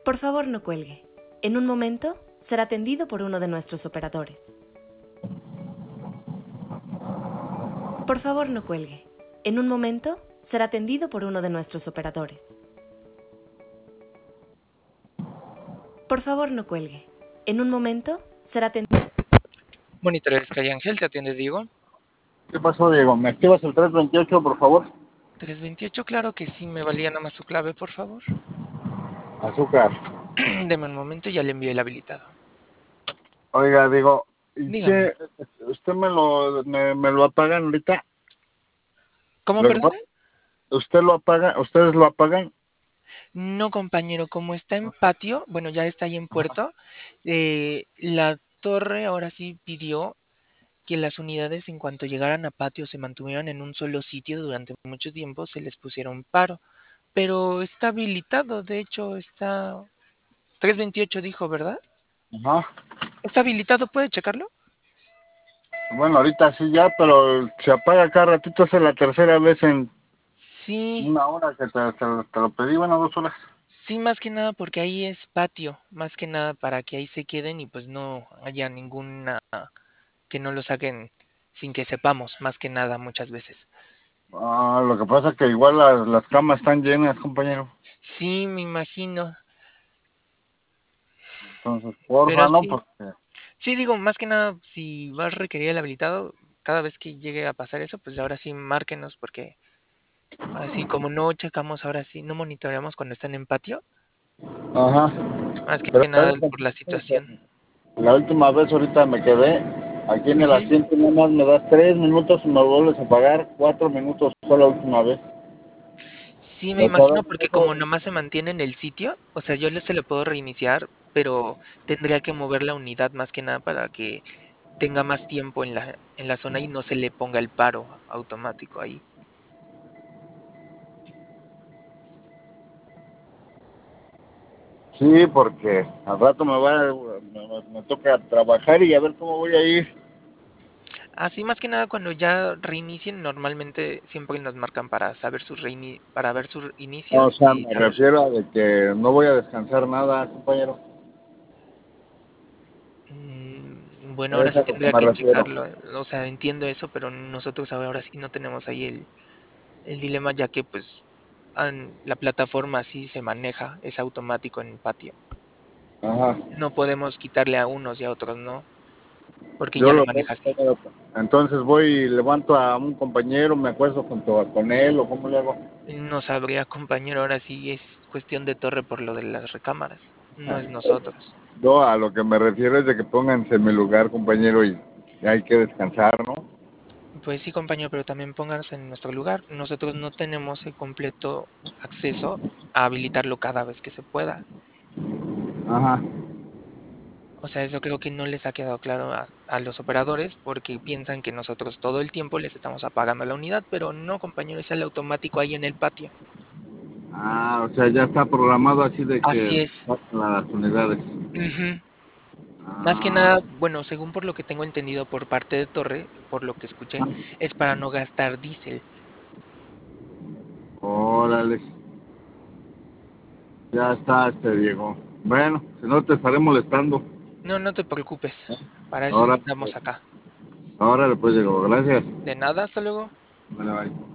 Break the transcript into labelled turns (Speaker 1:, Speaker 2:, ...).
Speaker 1: Por favor, no cuelgue. En un momento será atendido por uno de nuestros operadores. Por favor, no cuelgue. En un momento será atendido por uno de nuestros operadores. Por favor, no cuelgue. En un momento será atendido.
Speaker 2: Monitores Calle Ángel, te atiende Diego.
Speaker 3: ¿Qué pasó, Diego? ¿Me activas el 328, por favor?
Speaker 2: 328, claro que sí, me valía nada más su clave, por favor.
Speaker 3: Azúcar.
Speaker 2: Deme un momento, ya le envié el habilitado.
Speaker 3: Oiga, Diego, ¿y
Speaker 2: Dígame.
Speaker 3: qué? ¿Usted me lo apagan ahorita?
Speaker 2: ¿Cómo,
Speaker 3: Lo que
Speaker 2: perdón?
Speaker 3: pasa, ¿usted lo apaga? ¿Ustedes lo apagan?
Speaker 2: No, compañero, como está en patio, bueno, ya está ahí en puerto, la torre ahora sí pidió que las unidades en cuanto llegaran a patio se mantuvieran en un solo sitio durante mucho tiempo, se les pusiera un paro. Pero está habilitado, de hecho está 328 dijo, ¿verdad?
Speaker 3: Ajá.
Speaker 2: Está habilitado, ¿puede checarlo?
Speaker 3: Bueno, ahorita sí ya, pero se apaga cada ratito. Es la tercera vez en
Speaker 2: Sí,
Speaker 3: una hora que te lo pedí, bueno, 2 horas.
Speaker 2: sí, más que nada porque ahí es patio, más que nada para que ahí se queden y pues no haya ninguna, que no lo saquen sin que sepamos, más que nada muchas veces.
Speaker 3: Ah, lo que pasa es que igual las camas están llenas, compañero.
Speaker 2: Sí, me imagino,
Speaker 3: Entonces,
Speaker 2: pero
Speaker 3: porfa, ¿no?
Speaker 2: sí,
Speaker 3: Porque,
Speaker 2: sí digo, más que nada, si vas a requerir el habilitado, cada vez que llegue a pasar eso, pues ahora sí márquenos porque así como no checamos ahora sí, no monitoreamos cuando están en patio,
Speaker 3: ajá.
Speaker 2: más que
Speaker 3: Pero
Speaker 2: nada por la situación.
Speaker 3: la última vez ahorita me quedé aquí en el
Speaker 2: Ujú.
Speaker 3: asiento, nada más me das 3 minutos y me vuelves a pagar 4 minutos. Fue la última vez.
Speaker 2: Sí, me
Speaker 3: O sea,
Speaker 2: imagino porque como nomás se mantiene en el sitio, o sea, se lo puedo reiniciar, pero tendría que mover la unidad más que nada para que tenga más tiempo en la zona y no se le ponga el paro automático ahí.
Speaker 3: sí, porque al rato me toca trabajar y a ver cómo voy a ir.
Speaker 2: Así más que nada cuando ya reinicien, normalmente siempre nos marcan para saber para ver sus
Speaker 3: O
Speaker 2: inicios
Speaker 3: sea,
Speaker 2: y
Speaker 3: me
Speaker 2: saber.
Speaker 3: refiero a de que no voy a descansar nada, compañero.
Speaker 2: Bueno, ahora
Speaker 3: Es
Speaker 2: sí
Speaker 3: a lo que
Speaker 2: tendría
Speaker 3: me
Speaker 2: que
Speaker 3: refiero.
Speaker 2: checarlo. O sea, entiendo eso, pero nosotros ahora sí no tenemos ahí el dilema, ya que pues la plataforma así se maneja, es automático en patio.
Speaker 3: Ajá.
Speaker 2: No podemos quitarle a unos y a otros, ¿no? Porque
Speaker 3: Yo
Speaker 2: ya lo
Speaker 3: lo
Speaker 2: maneja así.
Speaker 3: veo. Entonces voy y levanto a un compañero, me acuesto junto con él o cómo le hago.
Speaker 2: No sabría, compañero, ahora sí es cuestión de torre por lo de las recámaras, no es nosotros.
Speaker 3: Yo a lo que me refiero es de que pónganse en mi lugar, compañero, y hay que descansar, ¿no?
Speaker 2: Pues sí, compañero, pero también pónganse en nuestro lugar. Nosotros no tenemos el completo acceso a habilitarlo cada vez que se pueda.
Speaker 3: Ajá.
Speaker 2: O sea, eso creo que no les ha quedado claro a los operadores porque piensan que nosotros todo el tiempo les estamos apagando la unidad, pero no, compañero, es el automático ahí en el patio.
Speaker 3: Ah, o sea, ya está programado así de
Speaker 2: Así
Speaker 3: que
Speaker 2: es.
Speaker 3: las unidades.
Speaker 2: Ujú. Más que
Speaker 3: Ah,
Speaker 2: nada, bueno, según por lo que tengo entendido por parte de Torre, por lo que escuché, es para no gastar diésel.
Speaker 3: órale, ya está Diego. Bueno, si no te estaré molestando.
Speaker 2: No, no te preocupes. Para eso
Speaker 3: Ahora,
Speaker 2: estamos acá.
Speaker 3: ahora le pues Diego, gracias.
Speaker 2: De nada, hasta luego.
Speaker 3: Vale, bye.